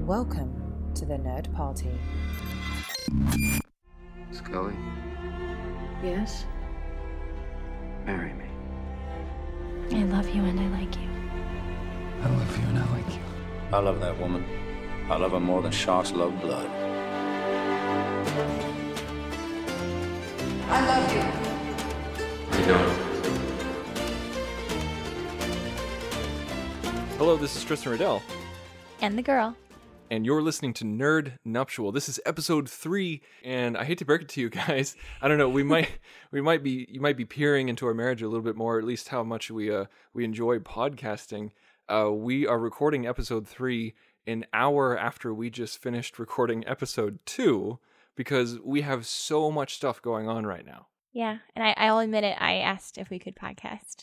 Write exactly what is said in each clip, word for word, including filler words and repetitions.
Welcome to the Nerd Party. Scully? Yes? Marry me. I love you and I like you. I love you and I like you. I love that woman. I love her more than sharks love blood. I love you. You don't. Hello, this is Tristan Riddell, And the girl. and you're listening to Nerd Nuptial. This is episode three, and I hate to break it to you guys. I don't know. We might, we might be, you might be peering into our marriage a little bit more, at least how much we, uh, we enjoy podcasting. Uh, we are recording episode three an hour after we just finished recording episode two because we have so much stuff going on right now. Yeah, and I, I'll admit it, I asked if we could podcast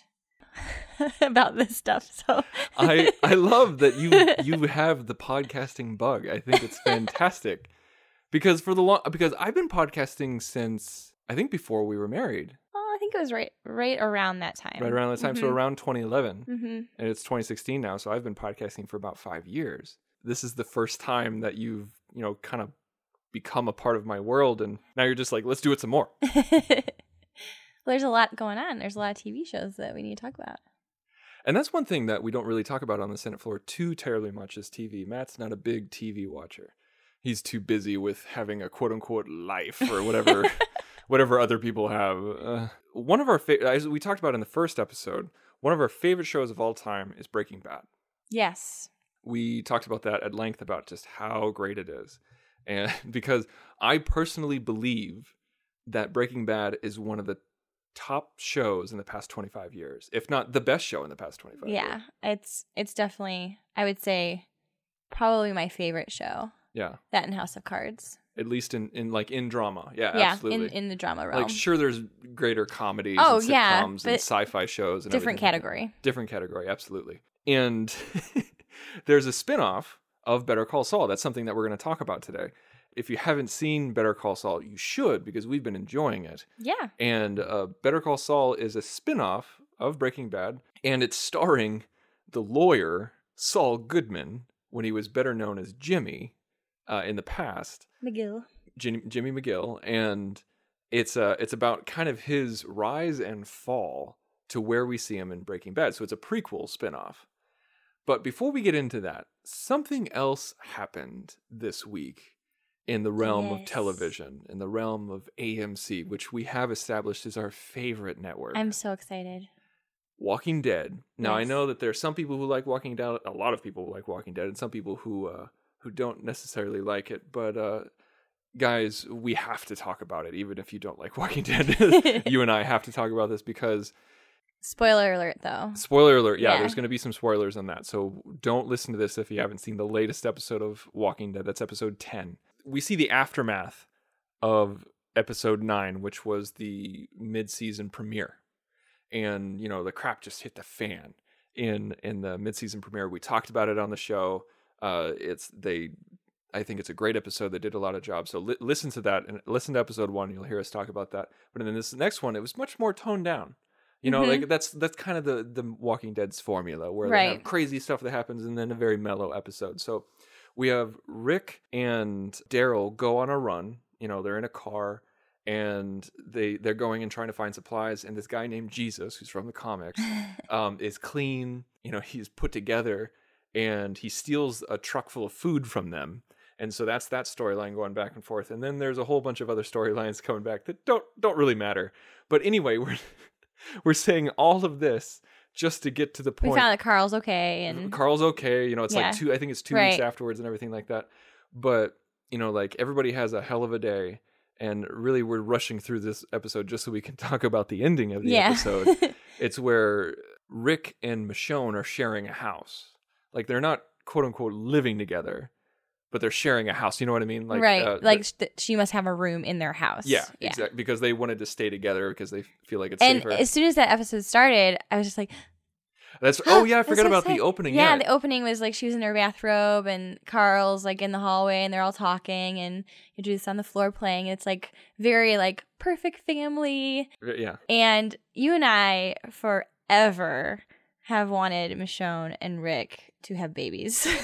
about this stuff, so... I I love that you you have the podcasting bug. I think it's fantastic. Because for the long because I've been podcasting since I think before we were married. Oh, I think it was right right around that time. Right around that time, mm-hmm. so around twenty eleven. Mm-hmm. And it's twenty sixteen now, so I've been podcasting for about five years. This is the first time that you've, you know, kind of become a part of my world, and now you're just like, let's do it some more. Well, there's a lot going on. There's a lot of T V shows that we need to talk about. And that's one thing that we don't really talk about on the Senate floor too terribly much is T V. Matt's not a big T V watcher. He's too busy with having a quote-unquote life or whatever whatever other people have. Uh, one of our fa- as we talked about in the first episode, one of our favorite shows of all time is Breaking Bad. Yes. We talked about that at length about just how great it is. And because I personally believe that Breaking Bad is one of the top shows in the past twenty-five years, if not the best show in the past twenty-five Yeah, years. it's it's definitely, I would say, probably my favorite show. Yeah. That and House of Cards. At least in, in like in drama. Yeah, Yeah, absolutely. in, in the drama realm. Like sure there's greater comedies Oh, and yeah, sitcoms but and sci-fi shows and different everything like that. category. Different category, absolutely. And there's a spin-off of Better Call Saul. That's something that we're going to talk about today. If you haven't seen Better Call Saul, you should, because we've been enjoying it. Yeah. And uh, Better Call Saul is a spin-off of Breaking Bad, and it's starring the lawyer Saul Goodman, when he was better known as Jimmy uh, in the past. McGill. Jimmy, Jimmy McGill, and it's uh, it's about kind of his rise and fall to where we see him in Breaking Bad. So it's a prequel spin-off. But before we get into that, something else happened this week in the realm yes. of television, in the realm of A M C, which we have established as our favorite network. I'm so excited. Walking Dead. Now, Yes. I know that there are some people who like Walking Dead, a lot of people who like Walking Dead, and some people who uh, who don't necessarily like it. But uh, guys, we have to talk about it, even if you don't like Walking Dead. You and I have to talk about this because... Spoiler alert, though. Spoiler alert. Yeah, Yeah. there's going to be some spoilers on that. So don't listen to this if you haven't seen the latest episode of Walking Dead. That's episode ten. We see the aftermath of episode nine, which was the mid-season premiere. And, you know, the crap just hit the fan in in the mid-season premiere. We talked about it on the show. Uh, it's they, I think it's a great episode. They did a lot of jobs. So li- listen to that and listen to episode one. You'll hear us talk about that. But in this next one, it was much more toned down. You know, Mhm. like that's that's kind of the the Walking Dead's formula, where they Right. have crazy stuff that happens and then a very mellow episode. So we have Rick and Daryl go on a run. You know, they're in a car and they they're going and trying to find supplies. And this guy named Jesus, who's from the comics, um, is clean. You know, he's put together, and he steals a truck full of food from them. And so that's that storyline going back and forth. And then there's a whole bunch of other storylines coming back that don't don't really matter. But anyway, we're we're saying all of this just to get to the point. We found that Carl's okay, and Carl's okay. You know, it's Yeah. like two, I think it's two Right. weeks afterwards and everything like that. But, you know, like everybody has a hell of a day. And really, we're rushing through this episode just so we can talk about the ending of the yeah. episode. It's where Rick and Michonne are sharing a house. Like, they're not, quote unquote, living together, but they're sharing a house. You know what I mean? Like, right. uh, like th- she must have a room in their house. Yeah, exactly. Because they wanted to stay together because they feel like it's And safer. as soon as that episode started, I was just like, That's oh yeah, I That's forgot so about the exciting. opening. Yeah, Yeah, the opening was like she was in her bathrobe and Carl's like in the hallway and they're all talking and you do this on the floor playing. It's like very like perfect family. yeah. And you and I forever have wanted Michonne and Rick to have babies.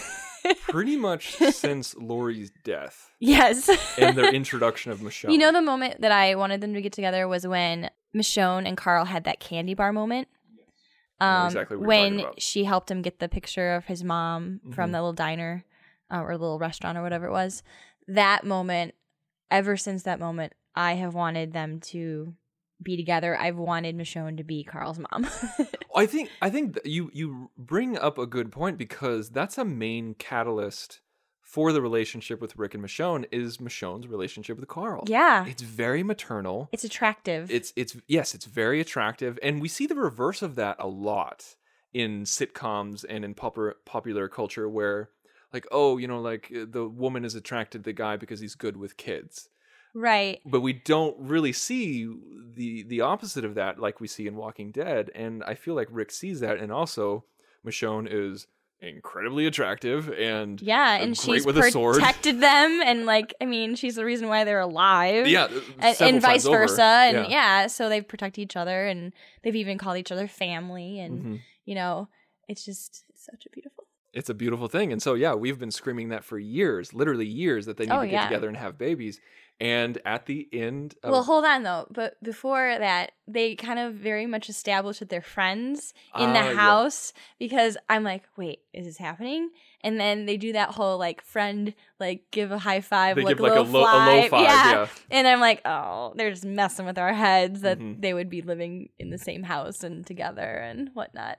Pretty much since Laurie's death Yes. and their introduction of Michonne. You know, the moment that I wanted them to get together was when Michonne and Carl had that candy bar moment. I know Um, exactly what you're when talking about. she helped him get the picture of his mom from Mhm. the little diner uh, or little restaurant or whatever it was. That moment, ever since that moment, I have wanted them to be together. I've wanted Michonne to be Carl's mom. I think I think that you you bring up a good point because that's a main catalyst for the relationship with Rick and Michonne is Michonne's relationship with Carl. Yeah. It's very maternal. It's attractive. It's it's yes, it's very attractive, and we see the reverse of that a lot in sitcoms and in popular popular culture, where like, oh, you know, like the woman is attracted to the guy because he's good with kids, right. but we don't really see the the opposite of that, like we see in Walking Dead. And I feel like Rick sees that, and also Michonne is incredibly attractive and Yeah, and great she's with a sword. protected them, and like, I mean, she's the reason why they're alive. Yeah, and, several and vice times over. versa, and Yeah. yeah. so they protect each other, and they've even called each other family, and Mhm. you know, it's just it's such a beautiful. It's a beautiful thing. And so, yeah, we've been screaming that for years, literally years, that they need Oh, to get yeah. together and have babies. And at the end of... Well, hold on though, but before that, they kind of very much established that they're friends in Ah, the yeah. house because I'm like, wait, is this happening? And then they do that whole like friend, like give a high five, They like give, a like, a little low- a fly. low five, yeah. And I'm like, oh, they're just messing with our heads that Mhm. they would be living in the same house and together and whatnot.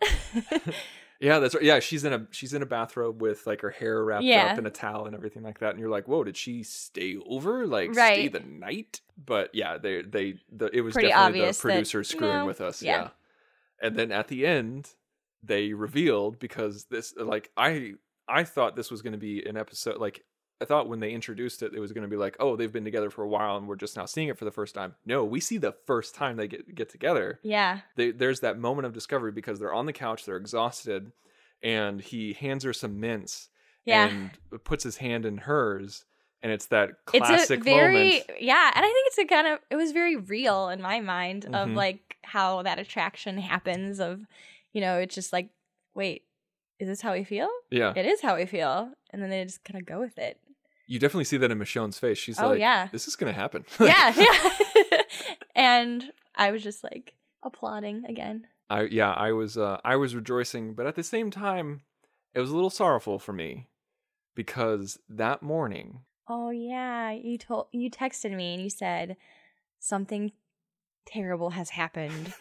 Yeah, that's right. Yeah, she's in a she's in a bathrobe with like her hair wrapped Yeah. up in a towel and everything like that. And you're like, whoa, did she stay over? Like stay Right. the night? But yeah, they they the, it was Pretty definitely obvious the that, producer screwing no, with us. yeah. Yeah. And then at the end, they revealed, because this like I I thought this was going to be an episode, like I thought when they introduced it, it was going to be like, oh, they've been together for a while and we're just now seeing it for the first time. No, we see the first time they get get together. Yeah. They, there's that moment of discovery because they're on the couch, they're exhausted, and he hands her some mints Yeah. and puts his hand in hers, and it's that It's classic a very moment. yeah, and I think it's a kind of it was very real in my mind of Mhm. like how that attraction happens of, you know, it's just like, wait, is this how we feel? Yeah, It is how we feel, and then they just kind of go with it. you definitely see that in Michonne's face. She's Oh, like, yeah. this is gonna happen. Yeah, yeah. And I was just like applauding again. I yeah, I was uh, I was rejoicing, but at the same time, it was a little sorrowful for me because that morning, Oh yeah, you told you texted me and you said something terrible has happened.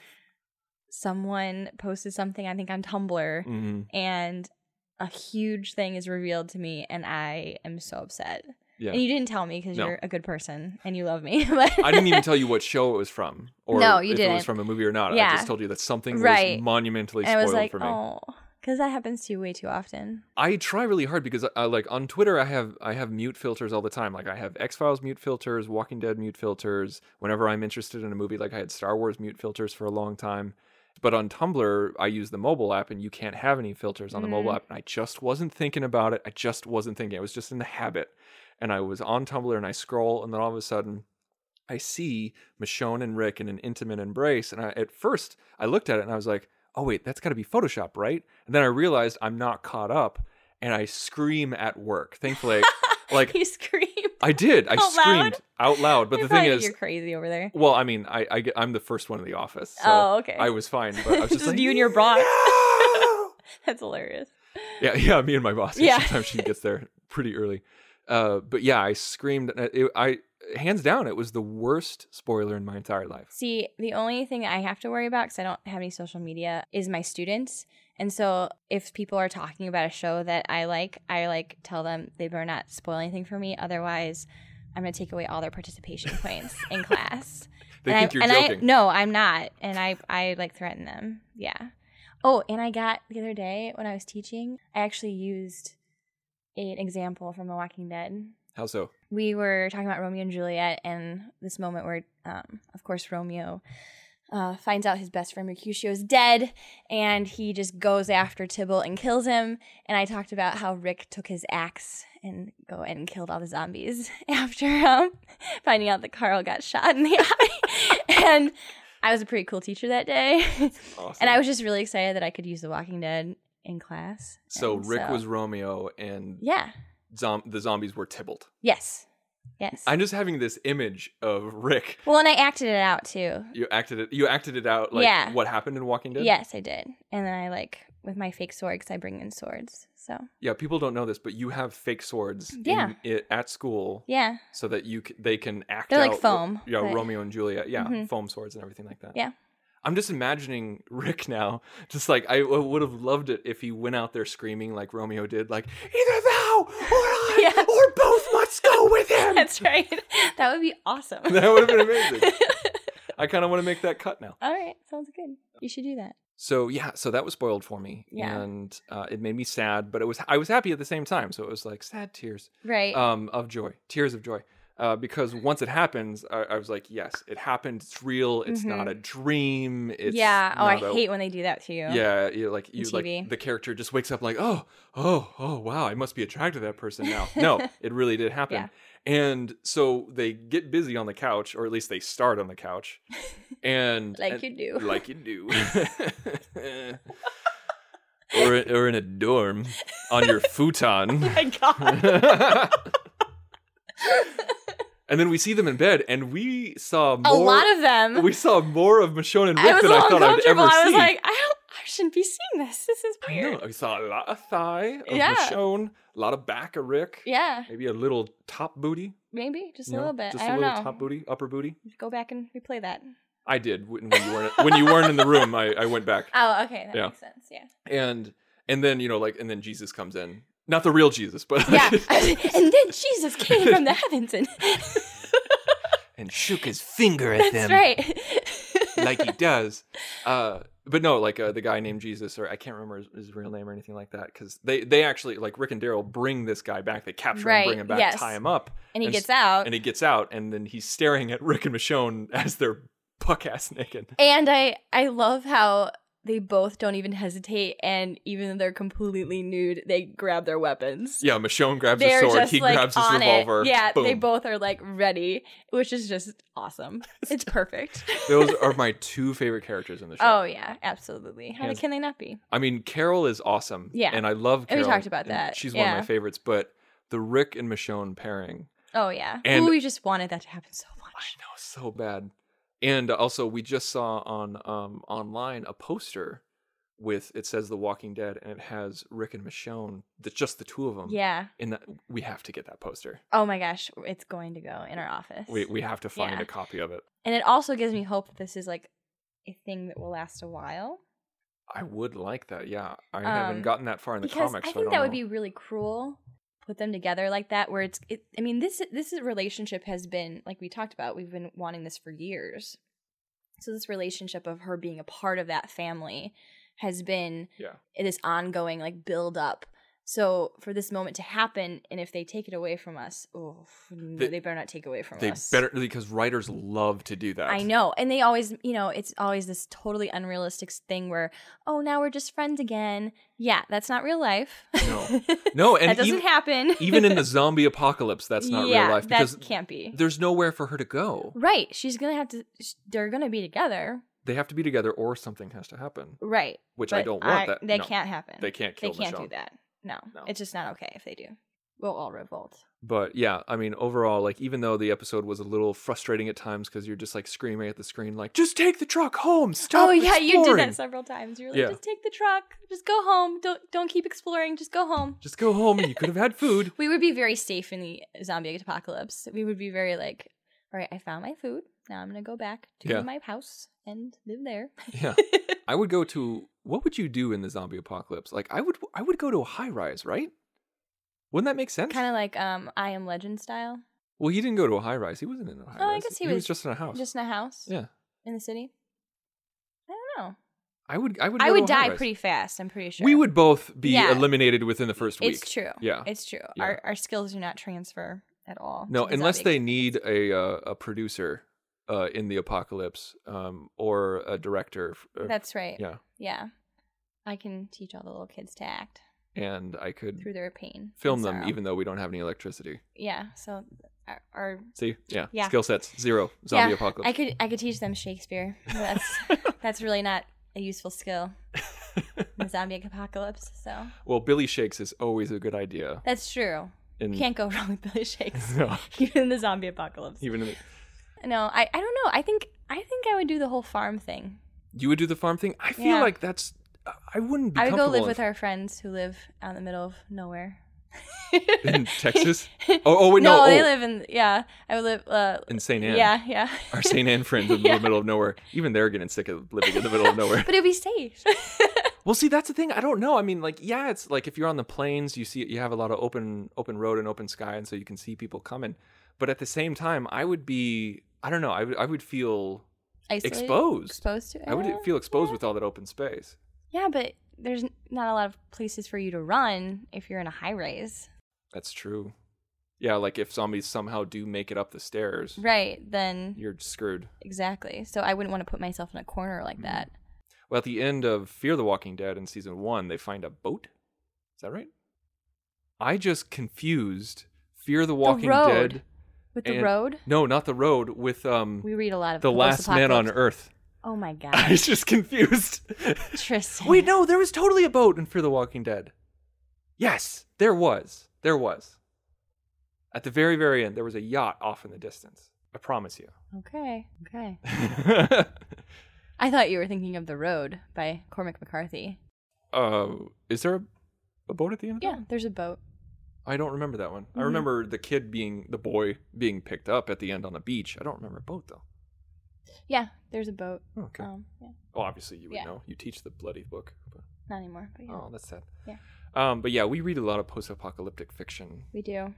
Someone posted something, I think on Tumblr, mhm, and a huge thing is revealed to me, and I am so upset. yeah, And you didn't tell me because No. you're a good person and you love me. But I didn't even tell you what show it was from, or No, you if it was didn't. from a movie or not. I Yeah. just told you that something Right. was monumentally and I spoiled was like, for me. oh, because that happens to you way too often. I try really hard because I, like on Twitter I have I have mute filters all the time. Like I have X-Files mute filters, Walking Dead mute filters. Whenever I'm interested in a movie, like I had Star Wars mute filters for a long time. But on Tumblr, I use the mobile app and you can't have any filters on the mobile Mm. app. And I just wasn't thinking about it. I just wasn't thinking. I was just in the habit. And I was on Tumblr and I scroll, and then all of a sudden I see Michonne and Rick in an intimate embrace. And I, at first I looked at it and I was like, oh wait, that's got to be Photoshop, right? And then I realized I'm not caught up, and I scream at work. Thankfully, like You screamed. I did, I Out screamed loud? out loud. But You're the thing probably- is, you're crazy over there. well, I mean, I, I get, I'm the first one in the office, so Oh, okay. I was fine. But I was just, Just like, you and your boss. "No!" That's hilarious. yeah, yeah, me and my boss. Yeah. Sometimes she gets there pretty early. Uh, but yeah, I screamed. and It, I hands down, it was the worst spoiler in my entire life. See, the only thing I have to worry about, because I don't have any social media, is my students. And so if people are talking about a show that I like, I like tell them they better not spoil anything for me. Otherwise, I'm going to take away all their participation points in class. They and think I, you're and joking. I, no, I'm not. And I, I like threaten them. Yeah. Oh, and I got the other day when I was teaching, I actually used an example from The Walking Dead. How so? We were talking about Romeo and Juliet, and this moment where, um, of course, Romeo uh, finds out his best friend Mercutio is dead, and he just goes after Tybalt and kills him. And I talked about how Rick took his axe and go and killed all the zombies after um, finding out that Carl got shot in the eye. And I was a pretty cool teacher that day. Awesome. And I was just really excited that I could use The Walking Dead in class. So and Rick so- was Romeo, and Yeah. zom- the zombies were Tybalt. Yes. Yes. I'm just having this image of Rick. well, and I acted it out too. You acted it. You acted it out. Like Yeah. what happened in Walking Dead. Yes, I did. And then I like with my fake sword because I bring in swords. So Yeah. People don't know this, but you have fake swords. Yeah. In, i- at school. yeah. So that you c- they can act. They're out like foam, Yeah. but- Romeo and Juliet. Yeah. Mhm. Foam swords and everything like that. Yeah. I'm just imagining Rick now. Just like I, I would have loved it if he went out there screaming like Romeo did, like either thou or I Yeah. or both must go with him. That's right. That would be awesome. That would have been amazing. I kind of want to make that cut now. All right. Sounds good. You should do that. So yeah, so that was spoiled for me, Yeah. and uh, it made me sad, but it was I was happy at the same time. So it was like sad tears, Right. um, of joy, tears of joy, uh, because once it happens, I, I was like, yes, it happened. It's real. It's not a dream. It's Mm-hmm. yeah. Oh, I not a- hate when they do that to you. Yeah, you like you T V. like the character just wakes up like, oh, oh, oh, wow, I must be attracted to that person now. No, it really did happen. Yeah. And so they get busy on the couch, or at least they start on the couch, and Like and- you do. like you do, or or in a dorm on your futon. Oh my God. And then we see them in bed, and we saw more, A lot of them. We saw more of Michonne and Rick I was a than I little thought I'd uncomfortable. ever I was see. like, I don't. I shouldn't be seeing this. This is I weird. know. We saw a lot of thigh of Yeah. Michonne, a lot of back of Rick. Yeah. Maybe a little top booty. Maybe just you a know, little bit. Just I a don't little know. top booty, upper booty. Go back and replay that. I did when when you weren't when you weren't in the room. I, I went back, Oh, okay. That Yeah. makes sense. Yeah. and and then you know like and then Jesus comes in, not the real Jesus, but Yeah. And then Jesus came from the heavens and and shook his finger at that's them right. like he does. Uh, but no, like uh, the guy named Jesus, or I can't remember his, his real name or anything like that, because they they actually like Rick and Daryl bring this guy back. They capture him, Right, bring him back, yes. tie him up, And he s- gets out. and he gets out, and then he's staring at Rick and Michonne as they're buck ass naked. And I I love how they both don't even hesitate, and even though they're completely nude, they grab their weapons. Yeah, Michonne grabs They're his sword, just he like grabs his on revolver. it. Yeah, they boom. both are like ready, which is just awesome. It's perfect. Those are my two favorite characters in the show. Oh yeah, absolutely. How Hands- can they not be? I mean, Carol is awesome. Yeah. And I love And we Carol. talked about and that. She's one of Yeah. my favorites, but the Rick and Michonne pairing, Oh yeah. And- Ooh, we just wanted that to happen so I much. know, so bad. And also, we just saw on um online a poster with, it says The Walking Dead, and it has Rick and Michonne, the, just the two of them. Yeah. In that, we have to get that poster. Oh my gosh, it's going to go in our office. We we have to find Yeah. a copy of it. And it also gives me hope that this is like a thing that will last a while. I would like that. Yeah, I Um, haven't gotten that far in the Because comics. I so think don't that would know. be really cruel. Put them together like that, where it's. It, I mean, this this relationship has been, like we talked about. We've been wanting this for years. So this relationship of her being a part of that family has been Yeah. this ongoing like build up. So for this moment to happen, and if they take it away from us, oh, no, They- they better not take away from They us. better, because writers love to do that. I know. And they always, you know, it's always this totally unrealistic thing where, oh, now we're just friends again. Yeah, that's not real life. No. No, and that doesn't even- happen. Even in the zombie apocalypse, that's not yeah, real life, because that can't be. there's nowhere for her to go. Right. She's going to have to, sh- they're going to be together. They have to be together, or something has to happen. Right. Which I But don't want that- They no. can't happen. They can't kill They can't Michonne. do that. No, No. It's just not okay if they do. We'll all revolt. But yeah, I mean, overall, like, even though the episode was a little frustrating at times because you're just like screaming at the screen, like, just take the truck home. Stop. Oh yeah, you did exploring. that several times. You were like, Yeah. just take the truck. Just go home. Don't don't keep exploring. Just go home. Just go home, and you could have had food. We would be very safe in the zombie apocalypse. We would be very like, all right, I found my food. Now I'm gonna go back to Yeah. my house and live there. Yeah, I would go to. What would you do in the zombie apocalypse? Like, I would. I would go to a high rise, right? Wouldn't that make sense? Kind of like um, I Am Legend style. Well, he didn't go to a high rise. He wasn't in a high Oh, I rise. guess he was was just in a house. Just in a house. Yeah, In the city. I don't know. I would. I would. I go to would a high die rise. pretty fast. I'm pretty sure. We would both be Yeah. eliminated within the first week. It's true. Yeah. It's true. Yeah. Our our skills do not transfer at all. No, to the unless zombie they need a uh, a producer uh, in the apocalypse, um, or a director. uh, That's right. yeah, Yeah. I can teach all the little kids to act and I could through their pain. film and them sorrow. even though we don't have any electricity. Yeah. So our, our See, yeah, Yeah. skill sets zero. Zombie yeah, apocalypse. I could I could teach them Shakespeare. But that's that's really not a useful skill. the zombie apocalypse. So Well, Billy Shakes is always a good idea. that's true. In, Can't go wrong with Billy Shakes, No. even in the zombie apocalypse. Even in the, No, I, I don't know. I think I think I would do the whole farm thing. you would do the farm thing? I feel Yeah. like that's... I wouldn't be I would go comfortable live with in- our friends who live out in the middle of nowhere. in Texas? Oh, oh wait, no. no, oh, they live in yeah. I would live uh, in Saint Anne. Yeah, yeah. Our Saint Anne friends in Yeah. the middle of nowhere. Even they're getting sick of living in the middle of nowhere. But it'd be safe. Well, see, that's the thing. I don't know. I mean, like, yeah, it's like if you're on the plains, you see, you have a lot of open, open road and open sky, and so you can see people coming. But at the same time, I would be, I don't know, I would, I would feel Isolated? exposed. Exposed to it. I would feel exposed with all that open space. Yeah, but there's not a lot of places for you to run if you're in a high rise. That's true. Yeah, like if zombies somehow do make it up the stairs, Right, then you're screwed. exactly. So I wouldn't want to put myself in a corner like Mm. that. Well, at the end of Fear the Walking Dead in season one, they find a boat. Is that right? I just confused Fear the Walking road. Dead. With the and- road, No, not the road. With um, we read a lot of the Last Man on post-apocalypse. Earth. Oh my I god, was just confused. Tristan. Wait, no, there was totally a boat in Fear the Walking Dead. Yes, there was. There was. At the very, very end, there was a yacht off in the distance. I promise you. Okay, okay. I thought you were thinking of The Road by Cormac McCarthy. uh, is there a, a boat at the end of Yeah, that? there's a boat. I don't remember that one. I Mhm. remember the kid being, the boy being picked up at the end on the beach. I don't remember a boat, though. Yeah, there's a boat. Okay. Um, yeah, Oh, obviously you would yeah. know. You teach the bloody book. But, not anymore, but yeah, oh, that's sad. Yeah. Um, but yeah, we read a lot of post-apocalyptic fiction. we do.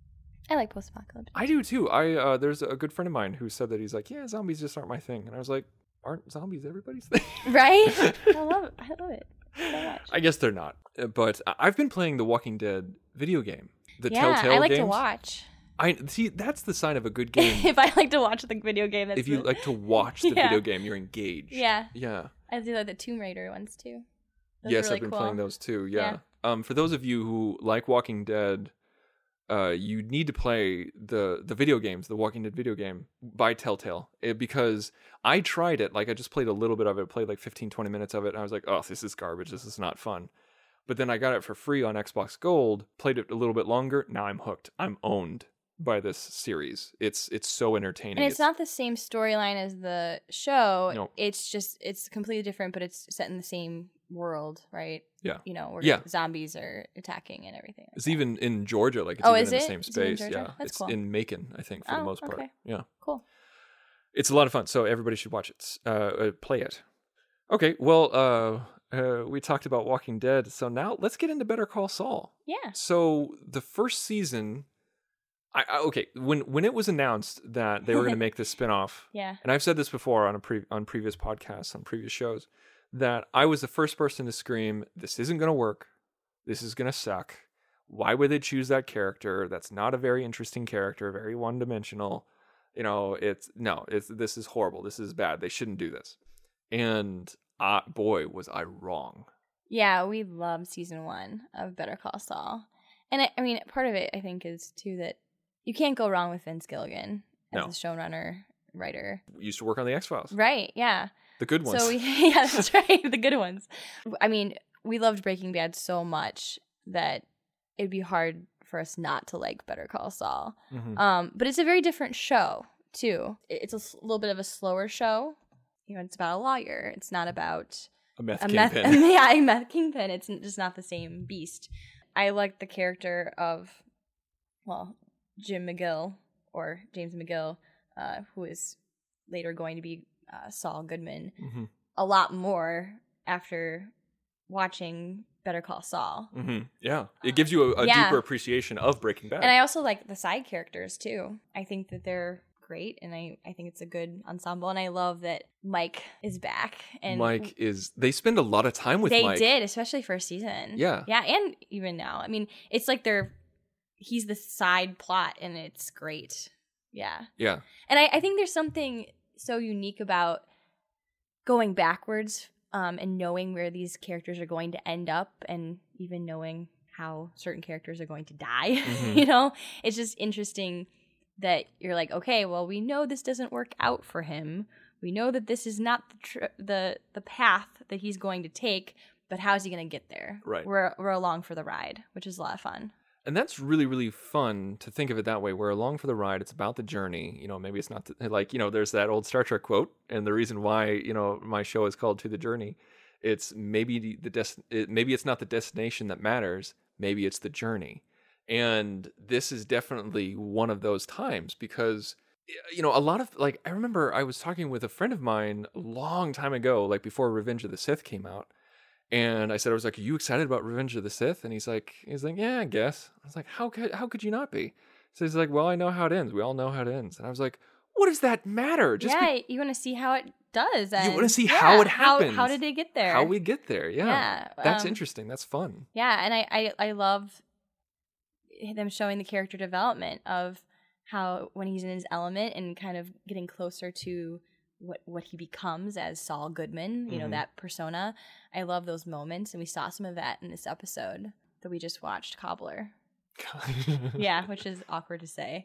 I like post-apocalypse. I do too. I uh, there's a good friend of mine who said that he's like, yeah, zombies just aren't my thing, and I was like, aren't zombies everybody's thing? Right? I love it. I love it so much. I guess they're not. Uh, But I- I've been playing the Walking Dead video game, the yeah, Telltale I like games. to watch. I see. That's the sign of a good game. If I like to watch the video game, that's If you the- like to watch the Yeah. video game, you're engaged. Yeah. Yeah. I do like the Tomb Raider ones too. Those yes, are really I've been cool. playing those too. Yeah. Yeah. Um, for those of you who like Walking Dead, uh, you need to play the the video games, the Walking Dead video game by Telltale, it, because I tried it. Like I just played a little bit of it, played like fifteen, twenty minutes of it, and I was like, oh, this is garbage. This is not fun. But then I got it for free on Xbox Gold, played it a little bit longer. Now I'm hooked. I'm owned by this series. It's it's so entertaining. And it's not the same storyline as the show. No. It's just it's completely different, but it's set in the same world, right? Yeah. You know, where Yeah. zombies are attacking and everything. like It's that. even in Georgia, like it's Oh, even is in the it? same Is it in space. Georgia? Yeah, That's it's cool. in Macon, I think, for the Oh, most part. okay. Yeah, Cool. it's a lot of fun. So everybody should watch it. Uh, uh, play it. Okay, well, uh, uh, we talked about Walking Dead, so now let's get into Better Call Saul. Yeah. So the first season, I, I okay when when it was announced that they were going to make this spinoff, Yeah. and I've said this before on a pre- on previous podcasts, on previous shows, that I was the first person to scream, "This isn't going to work. This is going to suck. Why would they choose that character? That's not a very interesting character, very one-dimensional. You know, it's no, it's this is horrible. This is bad. They shouldn't do this." And uh, boy, was I wrong. Yeah, we loved season one of Better Call Saul. And I, I mean, part of it, I think, is too that you can't go wrong with Vince Gilligan as No. a showrunner, writer. We used to work on the X-Files, Right, yeah. the good ones. So, we, yeah, that's right, the good ones. I mean, we loved Breaking Bad so much that it'd be hard for us not to like Better Call Saul. Mhm. Um, but it's a very different show, too. It- It's a s- little bit of a slower show. You know, it's about a lawyer. It's not about a meth a meth, kingpin. yeah, a meth kingpin. It's n- just not the same beast. I like the character of, well, Jim McGill or James McGill, uh, who is later going to be uh, Saul Goodman, Mhm. a lot more after watching Better Call Saul. hmm Yeah, it gives you a, a Yeah. deeper appreciation of Breaking Bad. And I also like the side characters too. I think that they're great, and I, I think it's a good ensemble. And I love that Mike is back. And Mike is. They spend a lot of time with they Mike. did, especially first season. Yeah. Yeah, and even now. I mean, it's like they're he's the side plot, and it's great. Yeah. Yeah. And I, I think there's something so unique about going backwards um, and knowing where these characters are going to end up, and even knowing how certain characters are going to die. Mhm. You know, it's just interesting that you're like, okay, well, we know this doesn't work out for him. We know that this is not the tr- the the path that he's going to take, but how's he going to get there? Right. We're we're along for the ride, which is a lot of fun. And that's really, really fun to think of it that way. We're along for the ride. It's about the journey. You know, maybe it's not the, like, you know, there's that old Star Trek quote. And the reason why, you know, my show is called To the Journey, it's maybe the, the des- it, maybe it's not the destination that matters. Maybe it's the journey. And this is definitely one of those times because, you know, a lot of like, I remember I was talking with a friend of mine a long time ago, like before Revenge of the Sith came out. And I said, I was like, are you excited about Revenge of the Sith? And he's like, he's like, yeah, I guess. I was like, how could, how could you not be? So he's like, well, I know how it ends. We all know how it ends. And I was like, what does that matter? Just yeah, be- you want to see how it does. you And want to see yeah, how it how, happens. how did they get there? How we get there. Yeah. Yeah, That's um, interesting. That's fun. Yeah, and I, I, I love them showing the character development of how when he's in his element and kind of getting closer to what what he becomes as Saul Goodman, you know, Mhm. that persona. I love those moments, and we saw some of that in this episode that we just watched, Cobbler. Yeah, which is awkward to say.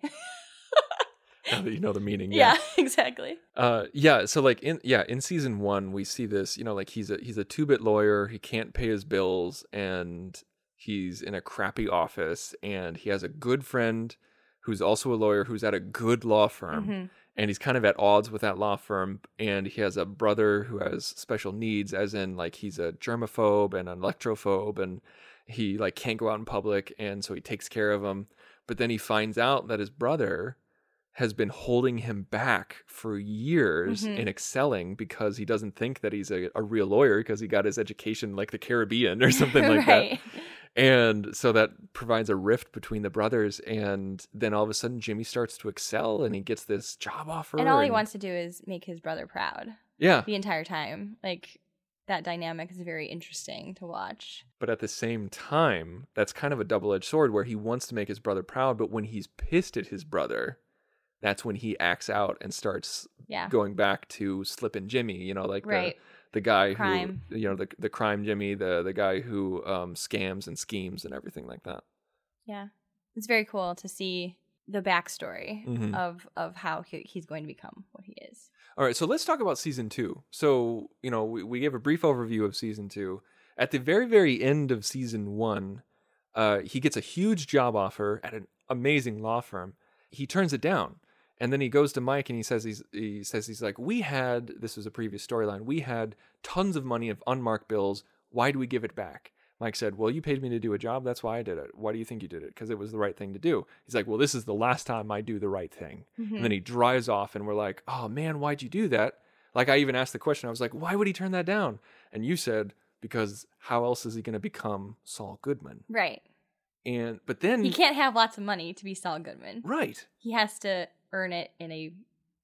Now that you know the meaning. Yeah, exactly. Uh, yeah. So like in yeah in season one we see this. You know, like he's a he's a two bit lawyer. He can't pay his bills, and he's in a crappy office. And he has a good friend who's also a lawyer who's at a good law firm, Mhm. and he's kind of at odds with that law firm. And he has a brother who has special needs, as in like he's a germaphobe and an electrophobe, and he like can't go out in public, and so he takes care of him. But then he finds out that his brother has been holding him back for years Mhm. in excelling because he doesn't think that he's a, a real lawyer because he got his education like the Caribbean or something like Right. that. And so that provides a rift between the brothers. And then all of a sudden Jimmy starts to excel and he gets this job offer. And all he wants to do is make his brother proud Yeah. the entire time. Like, that dynamic is very interesting to watch. But at the same time, that's kind of a double-edged sword where he wants to make his brother proud, but when he's pissed at his brother, that's when he acts out and starts Yeah. going back to Slippin' Jimmy, you know, like Right. the, the guy Crime. who, you know, the the crime Jimmy, the the guy who um, scams and schemes and everything like that. Yeah. It's very cool to see the backstory Mhm. of, of how he, he's going to become what he is. All right, so let's talk about season two. So, you know, we, we gave a brief overview of season two. At the very, very end of season one, uh, he gets a huge job offer at an amazing law firm. He turns it down. And then he goes to Mike and he says he's he says he's like, we had, this was a previous storyline, we had tons of money of unmarked bills. Why do we give it back? Mike said, well, you paid me to do a job. That's why I did it. Why do you think you did it? Because it was the right thing to do. He's like, well, this is the last time I do the right thing. Mm-hmm. And then he drives off and we're like, oh man, why'd you do that? Like I even asked the question. I was like, why would he turn that down? And you said, because how else is he going to become Saul Goodman? Right. And, but then. He can't have lots of money to be Saul Goodman. Right. He has to earn it in a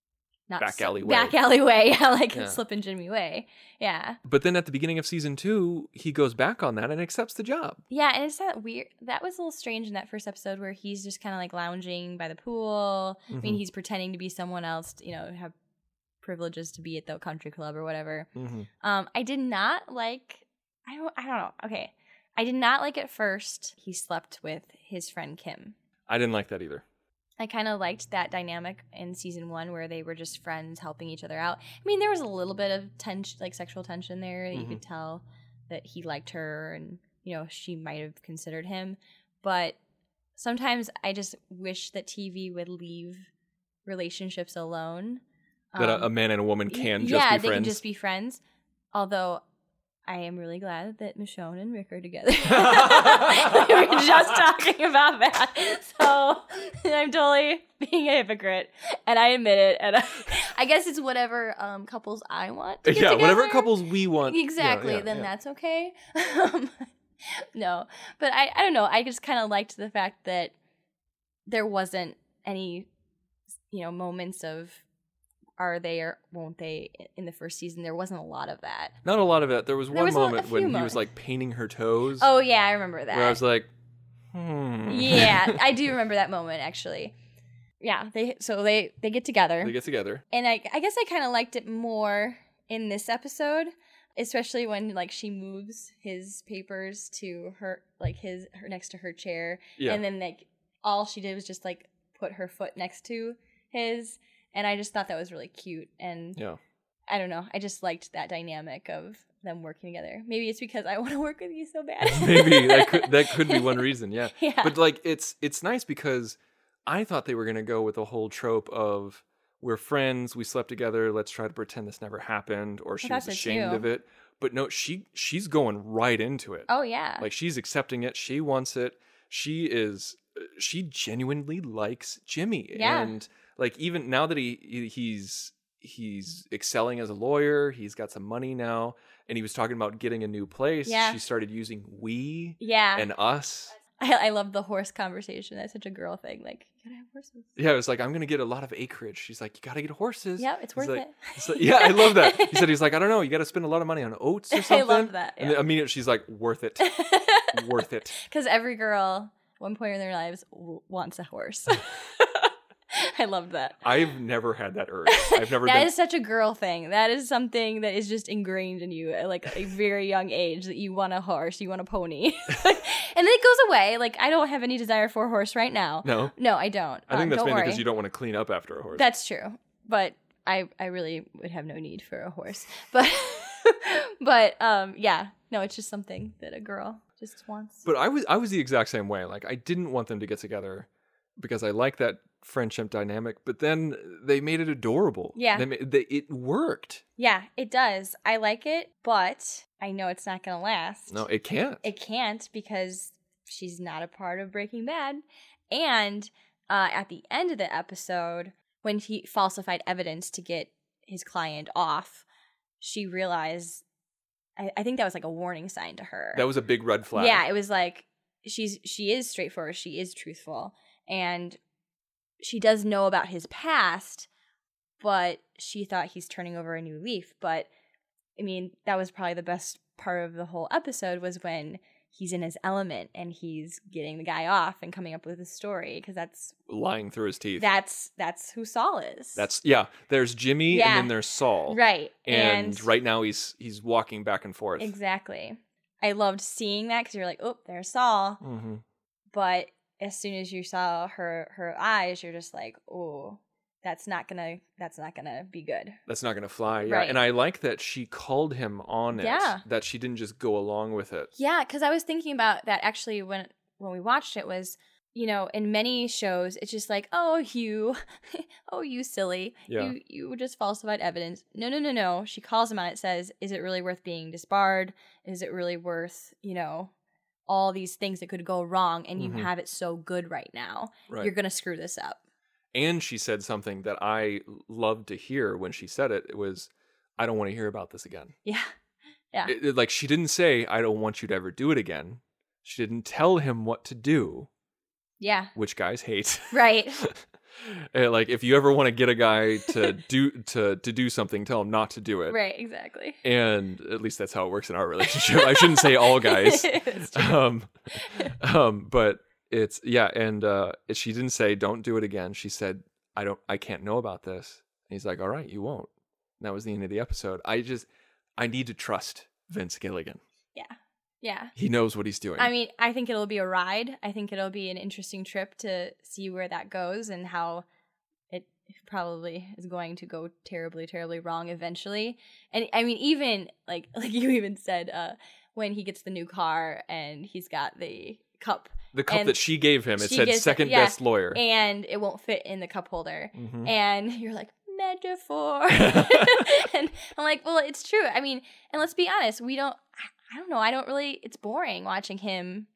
not Back so- alley way. back alley way, yeah, like Yeah. a Slippin' Jimmy way. Yeah. But then at the beginning of season two, he goes back on that and accepts the job. Yeah, and it's that weird. That was a little strange in that first episode where he's just kind of like lounging by the pool. I mean, Mhm. he's pretending to be someone else, you know, have privileges to be at the country club or whatever. Mm-hmm. Um, I did not like. I don't. I don't know. Okay, I did not like at first. He slept with his friend Kim. I didn't like that either. I kind of liked that dynamic in season one where they were just friends helping each other out. I mean, there was a little bit of tension, like sexual tension there. That You Mhm. could tell that he liked her and, you know, she might have considered him. But sometimes I just wish that T V would leave relationships alone. That Um, a, a man and a woman can just yeah, be they friends. can just be friends. Although I am really glad that Michonne and Rick are together. We were just talking about that. So I'm totally being a hypocrite. And I admit it. And I, I guess it's whatever um, couples I want to get yeah, whatever together. couples we want. yeah, Exactly. yeah, then yeah. that's okay. Um, no. But I, I don't know. I just kind of liked the fact that there wasn't any, you know, moments of are they or won't they in the first season. There wasn't a lot of that. Not a lot of it. There was There one was a- a moment few when he moments. was like painting her toes. Oh, yeah, I remember that. Where I was like, hmm. Yeah, I do remember that moment, actually. Yeah, they so they, they get together. They get together. And I, I guess I kind of liked it more in this episode, especially when like she moves his papers to her, like his her next to her chair, Yeah. and then like all she did was just like put her foot next to his, and I just thought that was really cute, and Yeah. I don't know, I just liked that dynamic of them working together. Maybe it's because I want to work with you so bad. Maybe that could that could be one reason, yeah. Yeah. But like it's it's nice because I thought they were gonna go with the whole trope of we're friends, we slept together, let's try to pretend this never happened, or she thought was so ashamed too. of it. But no, she she's going right into it. Oh yeah. Like she's accepting it, she wants it. She is she genuinely likes Jimmy. Yeah. And like even now that he he's he's excelling as a lawyer, he's got some money now, and he was talking about getting a new place. Yeah. She started using we yeah. and us. I, I love the horse conversation. That's such a girl thing. Like, you gotta have horses. Yeah, it was like, I'm gonna get a lot of acreage. She's like, you gotta get horses. Yep, it's He's worth like- it. he's like- yeah, I love that. He said, he's like, I don't know, you gotta spend a lot of money on oats or I something. love that, And yeah. then immediately she's like, worth it. Worth it. Because every girl, at one point in their lives, w- wants a horse. I love that. I've never had that urge. I've never That been is such a girl thing. That is something that is just ingrained in you at like a very young age that you want a horse, you want a pony. and then it goes away. Like I don't have any desire for a horse right now. No. No, I don't. I think Um, that's don't mainly worry. because you don't want to clean up after a horse. That's true. But I I really would have no need for a horse. But but um yeah, no, it's just something that a girl just wants. But I was I was the exact same way. Like I didn't want them to get together because I like that friendship dynamic. But then they made it adorable. Yeah. they made, they, it worked. Yeah, it does. I like it, but I know it's not going to last. No, it can't. It can't because she's not a part of Breaking Bad. And uh, at the end of the episode, when he falsified evidence to get his client off, she realized, I, I think that was like a warning sign to her. That was a big red flag. Yeah, it was like she's she is straightforward, she is truthful, and she does know about his past, but she thought he's turning over a new leaf. But I mean, that was probably the best part of the whole episode was when he's in his element and he's getting the guy off and coming up with a story, because that's lying through his teeth. that's that's who Saul is. That's yeah. There's Jimmy Yeah. and then there's Saul. right. And, And, right now he's he's walking back and forth. exactly. I loved seeing that because you're like, oh, there's Saul. Mm-hmm. But as soon as you saw her her eyes, you're just like, oh, that's not gonna that's not gonna be good. That's not gonna fly. Yeah. Right. And I like that she called him on it. Yeah. That she didn't just go along with it. Yeah, because I was thinking about that actually when when we watched it was, you know, in many shows it's just like, oh, you, oh, you silly, Yeah. you you just falsified evidence. No, no, no, no. She calls him on it. Says, is it really worth being disbarred? Is it really worth, you know, all these things that could go wrong, and you Mhm. have it so good right now? Right. You're gonna screw this up. And she said something that I loved to hear when she said it. It was, I don't want to hear about this again. Yeah, yeah, It- it- like she didn't say, I don't want you to ever do it again. She didn't tell him what to do, yeah. which guys hate. Right. Uh, like if you ever want to get a guy to do to to do something, tell him not to do it. Right, exactly. And at least that's how it works in our relationship. I shouldn't say all guys. It's true. um, um, but it's yeah, and uh, she didn't say don't do it again. She said I don't, I can't know about this. And he's like, all right, you won't. And that was the end of the episode. I just, I need to trust Vince Gilligan. Yeah. He knows what he's doing. I mean, I think it'll be a ride. I think it'll be an interesting trip to see where that goes and how it probably is going to go terribly, terribly wrong eventually. And I mean, even like like you even said, uh, when he gets the new car and he's got the cup the cup and that she gave him, it she said gives- second yeah, best lawyer. and it won't fit in the cup holder. Mhm. And you're like, metaphor. And I'm like, well, it's true. I mean, and let's be honest, we don't, I don't know, I don't really, it's boring watching him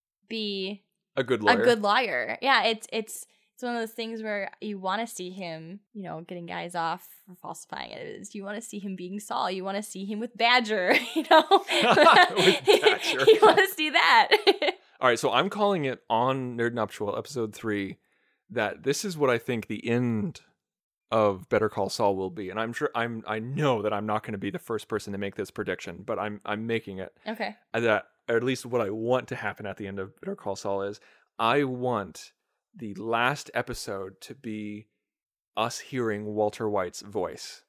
be A good lawyer. a good lawyer. Yeah, it's, it's, it's one of those things where you want to see him, you know, getting guys off for falsifying it. You want to see him being Saul. You want to see him with Badger, you know? With Badger. You want to see that. All right, so I'm calling it on Nerd Nuptial, episode three, that this is what I think the end of Better Call Saul will be. And I'm sure I'm I know that I'm not going to be the first person to make this prediction, but I'm I'm making it. Okay. That or at least what I want to happen at the end of Better Call Saul is I want the last episode to be us hearing Walter White's voice.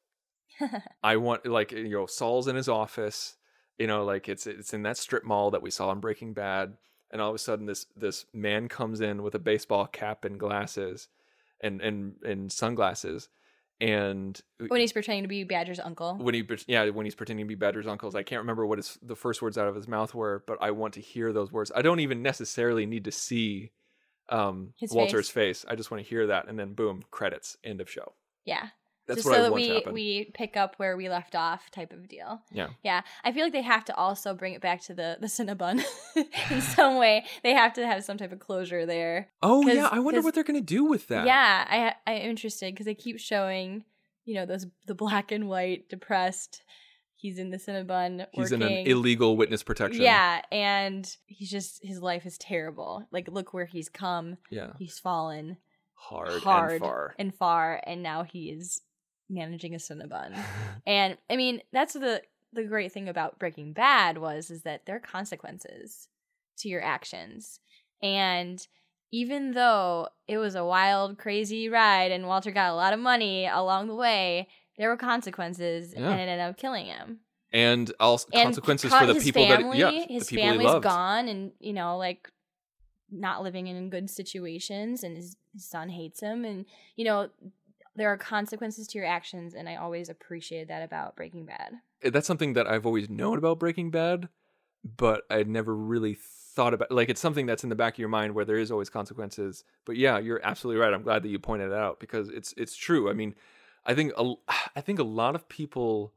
I want, like, you know, Saul's in his office, you know, like it's it's in that strip mall that we saw in Breaking Bad, and all of a sudden this this man comes in with a baseball cap and glasses and and and sunglasses, and When he's pretending to be Badger's uncle. when he yeah when he's pretending to be Badger's uncles, I can't remember what his the first words out of his mouth were, but I want to hear those words. I don't even necessarily need to see um, His Walter's face. I just want to hear that, and then boom, credits, end of show. Yeah. That's Just what so I that want to we, happen. we pick up where we left off type of deal. Yeah. Yeah. I feel like they have to also bring it back to the, the Cinnabon in some way. They have to have some type of closure there. Oh 'Cause- yeah, I wonder 'cause- what they're gonna do with that. Yeah, I I'm interested because they keep showing, you know, those the black and white depressed. He's in the Cinnabon. He's working. in an illegal witness protection. Yeah, and he's just his life is terrible. Like, look where he's come. Yeah. He's fallen Hard, hard and far. and far, and now he is managing a Cinnabon. And I mean, that's the the great thing about Breaking Bad was is that there are consequences to your actions, and even though it was a wild, crazy ride and Walter got a lot of money along the way, there were consequences Yeah. and it ended up killing him. And also And consequences cut for the his people family, that yeah, his the people he family's loved. gone and, you know, like not living in good situations, and his, his son hates him, and, you know, there are consequences to your actions, and I always appreciated that about Breaking Bad. That's something that I've always known about Breaking Bad, but I'd never really thought about. Like, it's something that's in the back of your mind where there is always consequences. But yeah, you're absolutely right. I'm glad that you pointed it out because it's it's true. I mean, I think a, I think a lot of people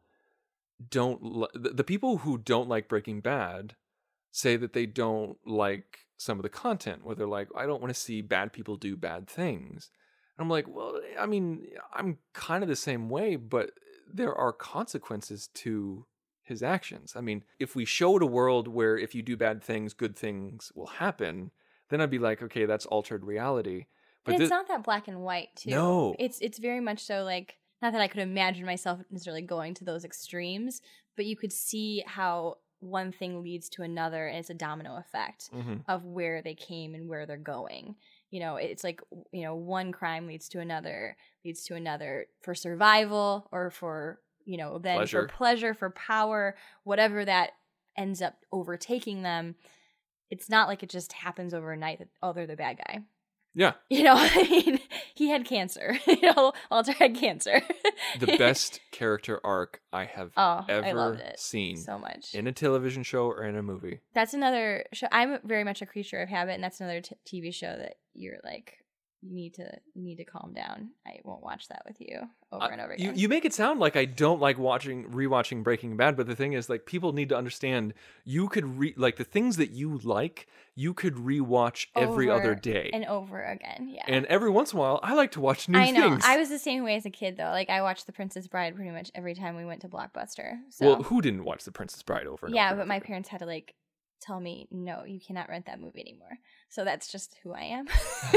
don't li- the, the people who don't like Breaking Bad say that they don't like some of the content, where they're like, I don't want to see bad people do bad things. And I'm like, well, I mean, I'm kind of the same way, but there are consequences to his actions. I mean, if we showed a world where if you do bad things, good things will happen, then I'd be like, okay, that's altered reality. But And it's thi- not that black and white, too. No. It's it's very much so like, not that I could imagine myself necessarily going to those extremes, but you could see how one thing leads to another, and it's a domino effect Mhm. of where they came and where they're going. You know, it's like, you know, one crime leads to another, leads to another for survival or for, you know, then Pleasure. for pleasure, for power, whatever that ends up overtaking them. It's not like it just happens overnight that, oh, they're the bad guy. yeah, You know, I mean, he had cancer. You know, Walter had cancer. the best character arc I have Oh, I ever loved it seen so much. in a television show or in a movie. That's another show. I'm very much a creature of habit, and that's another t- T V show that you're like, you need to you need to calm down. I won't watch that with you over and over You, again. you make it sound like I don't like watching rewatching Breaking Bad, but the thing is, like, people need to understand you could re like the things that you like, you could rewatch every Over other day. and over again. Yeah. And every once in a while, I like to watch new I know. things. I was the same way as a kid, though. Like, I watched The Princess Bride pretty much every time we went to Blockbuster. So. Well, who didn't watch The Princess Bride over and Yeah, over? but and my over? parents had to like tell me, no, you cannot rent that movie anymore. So that's just who I am.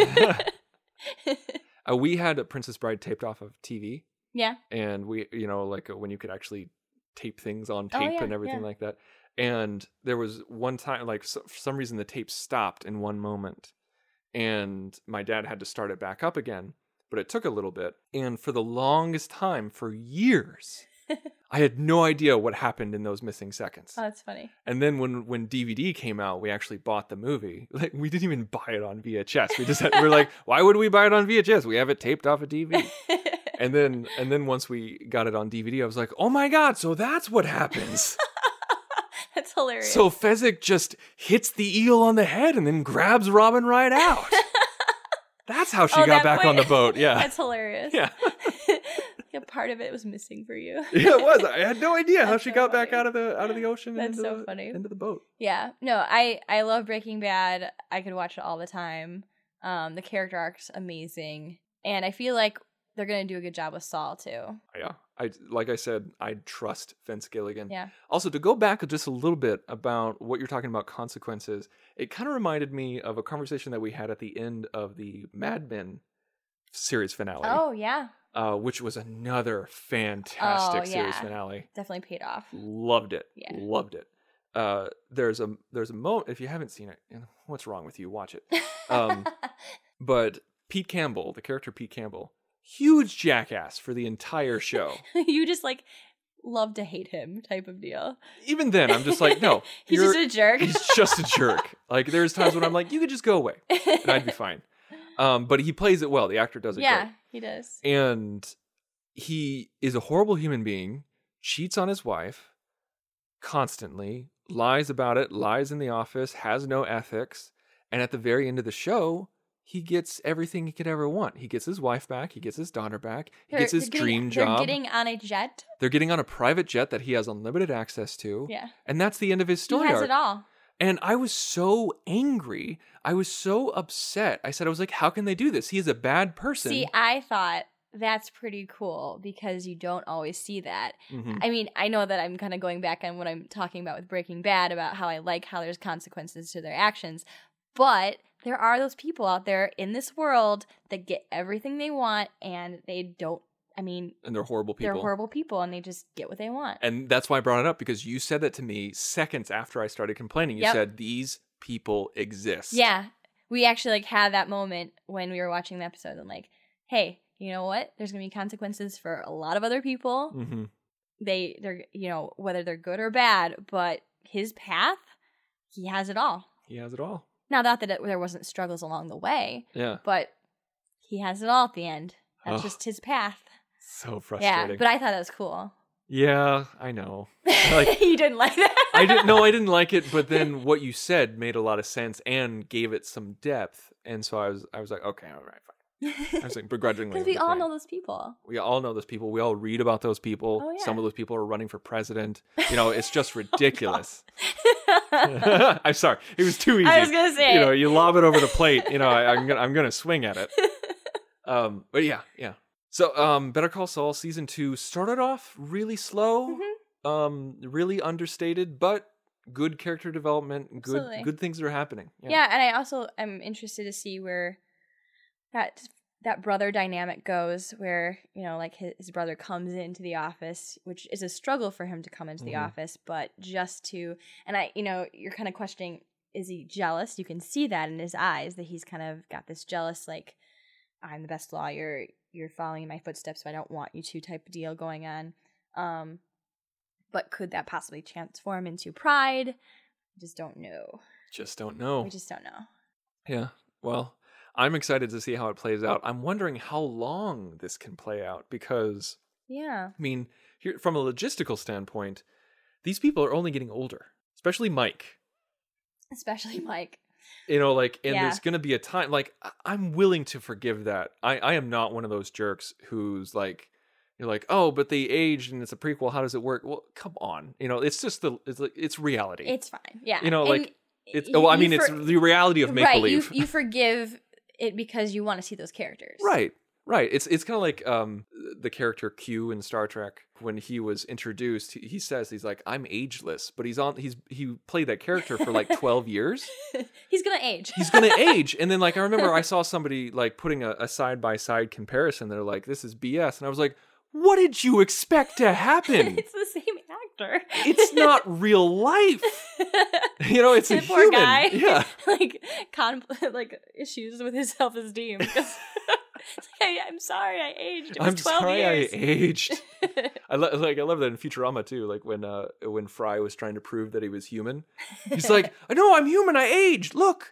Uh, we had a Princess Bride taped off of T V, Yeah. and we, you know, like uh, when you could actually tape things on Oh, tape yeah, and everything yeah. like that. And there was one time, like, so, for some reason, the tape stopped in one moment, and my dad had to start it back up again. But it took a little bit, and for the longest time, for years, I had no idea what happened in those missing seconds. Oh, that's funny. And then when when D V D came out, we actually bought the movie. Like, we didn't even buy it on V H S. We just had, we we're like, why would we buy it on V H S? We have it taped off a D V D. And then and then once we got it on D V D, I was like, oh my god, so that's what happens. That's hilarious. So Fezzik just hits the eel on the head and then grabs Robin right out. That's how she Oh, got that back on the point- boat. Yeah. That's hilarious. Yeah. Yeah, part of it was missing for you. Yeah, it was. I had no idea how That's she so got back funny. out of the out of the ocean and That's into, so the, funny. into the boat. Yeah. No, I I love Breaking Bad. I could watch it all the time. Um, the character arc's amazing, and I feel like they're gonna do a good job with Saul too. Yeah. I like I said, I trust Vince Gilligan. Yeah. Also, to go back just a little bit about what you're talking about consequences, it kind of reminded me of a conversation that we had at the end of the Mad Men series finale. Oh yeah, Uh, which was another fantastic Oh, series yeah. finale. definitely paid off. Loved it. Yeah. Loved it. Uh, there's a there's a moment, if you haven't seen it, you know, what's wrong with you? Watch it. Um, but Pete Campbell, the character Pete Campbell, huge jackass for the entire show. You just like love to hate him type of deal. Even then, I'm just like, no, He's you're- just a jerk. he's just a jerk. Like, there's times when I'm like, you could just go away, and I'd be fine. Um, but he plays it well. The actor does it yeah, great. he does. And he is a horrible human being, cheats on his wife constantly, lies about it, lies in the office, has no ethics, and at the very end of the show, he gets everything he could ever want. He gets his wife back, he gets his daughter back, he They're- gets his they're dream getting, job. They're getting on a jet. They're getting on a private jet that he has unlimited access to. Yeah. And that's the end of his story He has arc. it all. And I was so angry. I was so upset. I said, I was like, how can they do this? He is a bad person. See, I thought that's pretty cool because you don't always see that. Mhm. I mean, I know that I'm kind of going back on what I'm talking about with Breaking Bad about how I like how there's consequences to their actions. But there are those people out there in this world that get everything they want and they don't, I mean, And they're horrible people. they're horrible people and they just get what they want. And that's why I brought it up, because you said that to me seconds after I started complaining. You Yep. said, these people exist. Yeah. We actually like had that moment when we were watching the episode and like, hey, you know what? There's going to be consequences for a lot of other people. Mm-hmm. They, they're, you know, whether they're good or bad, but his path, he has it all. He has it all. Now, not that it, there wasn't struggles along the way, Yeah. but he has it all at the end. That's Ugh. just his path. So frustrating. Yeah, but I thought that was cool. Yeah, I know. Like, You didn't like that? I didn't know I didn't like it, but then what you said made a lot of sense and gave it some depth. And so I was I was like, okay, all right, fine. I was like begrudgingly. Because we all fine. know those people. We all know those people. We all read about those people. Oh, yeah. Some of those people are running for president. You know, it's just Oh, ridiculous. I'm sorry. It was too easy. I was gonna say. You know, you lob it over the plate. You know, I, I'm gonna I'm gonna swing at it. Um, but yeah, yeah. So, um, Better Call Saul season two started off really slow, Mm-hmm. um, really understated, but good character development, good Absolutely. good things that are happening. Yeah, and I also am interested to see where that that brother dynamic goes, where, you know, like his, his brother comes into the office, which is a struggle for him to come into the Mhm. office, but just to, and I, you know, you're kind of questioning, is he jealous? You can see that in his eyes, that he's kind of got this jealous, like, I'm the best lawyer, you're following in my footsteps, so I don't want you to type of deal going on. Um, but could that possibly transform into pride? I just don't know. Just don't know. We just don't know. Yeah. Well, I'm excited to see how it plays out. I'm wondering how long this can play out because, Yeah. I mean, here from a logistical standpoint, these people are only getting older, especially Mike. Especially Mike. You know, like, and Yeah. there's going to be a time, like, I- I'm willing to forgive that. I, I am not one of those jerks who's like, you're like, oh, but they aged and it's a prequel. How does it work? Well, come on. You know, it's just the, it's like, it's reality. It's fine. Yeah. You know, And like, it's, you- oh, I you mean, it's for- the reality of make right, believe. You, you forgive it because you want to see those characters. Right, right. It's it's kind of like um the character Q in Star Trek. When he was introduced, he, he says he's like, I'm ageless, but he's on he's he played that character for like twelve years. He's going to age. He's gonna age, and then like I remember I saw somebody like putting a side by side comparison. They're like, this is B S, and I was like, what did you expect to happen? It's the same actor. It's not real life. You know, it's a The poor human. guy. Yeah. like, con- like issues with his self esteem. It's like, hey, I'm sorry I aged. It was I'm twelve sorry years. I aged. I lo- like I love that in Futurama too. Like when uh when Fry was trying to prove that he was human, he's like, "I know I'm human. I aged. Look."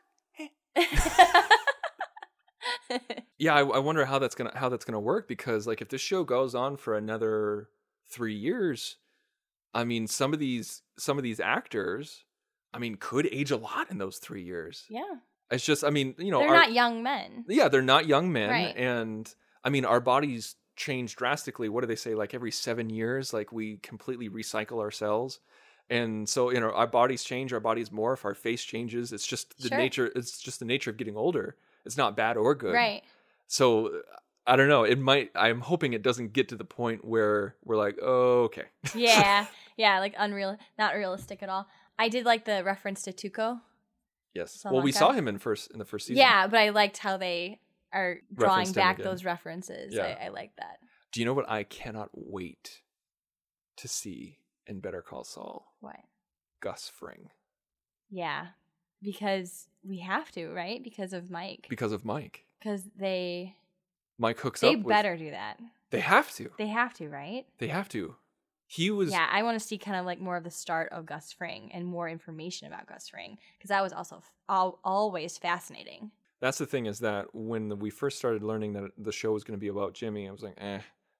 Yeah, I, I wonder how that's gonna how that's gonna work because like if this show goes on for another three years, I mean some of these some of these actors, I mean, could age a lot in those three years. Yeah. It's just, I mean, you know, They're our- not young men. Yeah, they're not young men, Right. and I mean, our bodies change drastically. What do they say? Like every seven years, like we completely recycle our cells, and so you know, our bodies change, our bodies morph, our face changes. It's just the Sure. nature. It's just the nature of getting older. It's not bad or good. Right. So I don't know. It might. I'm hoping it doesn't get to the point where we're like, oh, okay. Yeah. Yeah, like unreal, not realistic at all. I did like the reference to Tuco. Yes. Salamanca? Well, we saw him in first in the first season. Yeah, but I liked how they are drawing Referenced him back again. those references. Yeah. I, I like that. Do you know what I cannot wait to see in Better Call Saul? What? Gus Fring. Yeah, because we have to, right? Because of Mike. Because of Mike. Because they Mike hooks they up with... better do that. They have to. They have to, right? They have to. He was... Yeah, I want to see kind of like more of the start of Gus Fring and more information about Gus Fring because that was also f- al- always fascinating. That's the thing is that when we first started learning that the show was going to be about Jimmy, I was like, eh.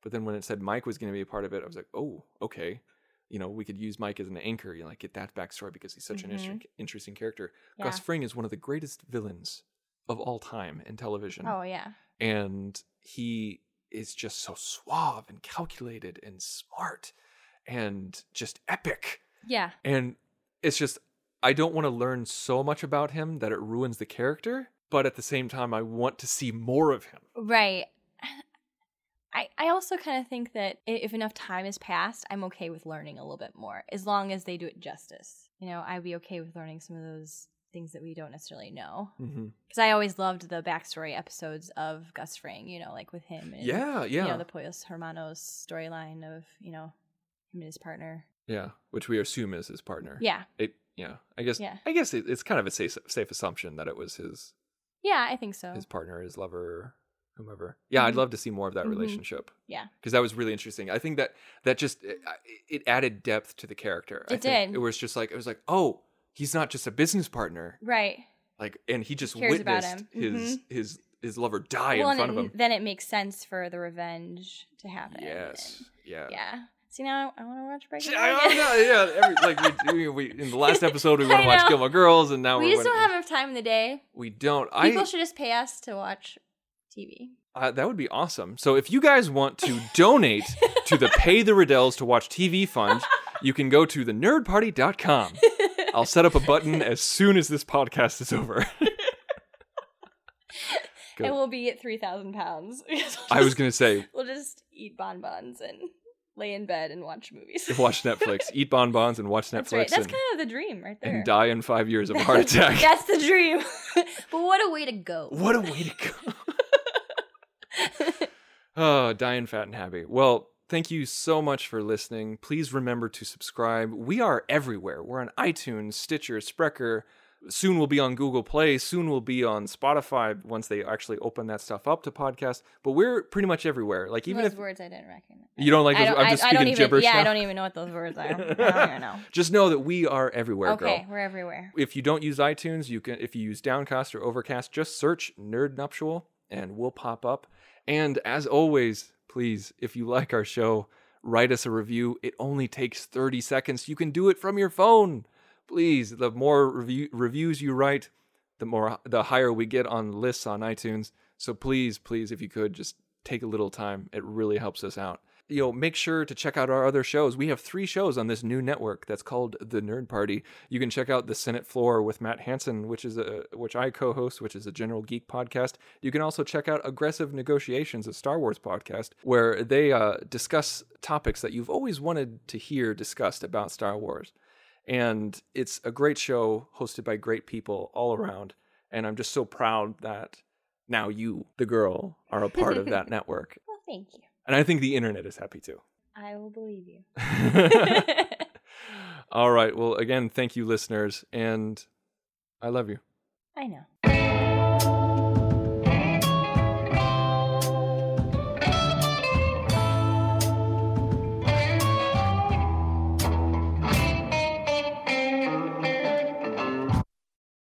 But then when it said Mike was going to be a part of it, I was like, oh, okay. You know, we could use Mike as an anchor. You know, like get that backstory because he's such mm-hmm. an interesting, interesting character. Yeah. Gus Fring is one of the greatest villains of all time in television. Oh, yeah. And he is just so suave and calculated and smart and just epic. Yeah. And it's just, I don't want to learn so much about him that it ruins the character, but at the same time, I want to see more of him. Right. I, I also kind of think that if enough time has passed, I'm okay with learning a little bit more, as long as they do it justice. You know, I'd be okay with learning some of those things that we don't necessarily know. Because mm-hmm. I always loved the backstory episodes of Gus Fring, you know, like with him. And, yeah, yeah. You know, the Pollos Hermanos storyline of, you know, him and his partner. Yeah, which we assume is his partner. Yeah. It, yeah, I guess, yeah. I guess it, it's kind of a safe, safe assumption that it was his. Yeah, I think so. His partner, his lover, whomever. Yeah, mm-hmm. I'd love to see more of that mm-hmm. relationship. Yeah. Because that was really interesting. I think that that just, it, it added depth to the character. It I think did. It was just like, it was like, oh, he's not just a business partner. Right. Like, and he just he cares witnessed about him. his, mm-hmm. his, his lover die well, in front it, of him. Then it makes sense for the revenge to happen. Yes. And, yeah. Yeah. See, now I want to watch Breaking Bad. Bad. Yeah, yeah. Every, like we, we, we, in the last episode, we want to watch Gilmore Girls, and now we we're just don't have enough time in the day. We don't. People I, should just pay us to watch T V. Uh, that would be awesome. So if you guys want to donate to the Pay the Riddells to Watch T V fund, you can go to the nerd party dot com. I'll set up a button as soon as this podcast is over. And we'll be at three thousand pounds. We'll I was going to say. We'll just eat bonbons and lay in bed and watch movies. Watch Netflix. Eat bonbons and watch Netflix. That's right. That's and, kind of the dream right there. And die in five years of a heart attack. That's the dream. But what a way to go. What a way to go. Oh, dying fat and happy. Well, thank you so much for listening. Please remember to subscribe. We are everywhere. We're on iTunes, Stitcher, Spreaker. Soon we'll be on Google Play. Soon we'll be on Spotify once they actually open that stuff up to podcasts. But we're pretty much everywhere. Like even those if words I didn't recognize. You don't like those? Don't, I'm just I, speaking I don't even, gibberish Yeah, now. I don't even know what those words are. I don't even know. Just know that we are everywhere, okay, girl. Okay, we're everywhere. If you don't use iTunes, you can. If you use Downcast or Overcast, just search Nerd Nuptial and we'll pop up. And as always, please, if you like our show, write us a review. It only takes thirty seconds. You can do it from your phone. Please, the more review, reviews you write, the more the higher we get on lists on iTunes. So please, please, if you could, just take a little time. It really helps us out. You know, make sure to check out our other shows. We have three shows on this new network that's called The Nerd Party. You can check out The Senate Floor with Matt Hansen, which is a which I co-host, which is a general geek podcast. You can also check out Aggressive Negotiations, a Star Wars podcast, where they uh, discuss topics that you've always wanted to hear discussed about Star Wars. And it's a great show hosted by great people all around. And I'm just so proud that now you, the girl, are a part of that network. Well, thank you. And I think the internet is happy too. I will believe you. All right. Well, again, thank you, listeners. And I love you. I know.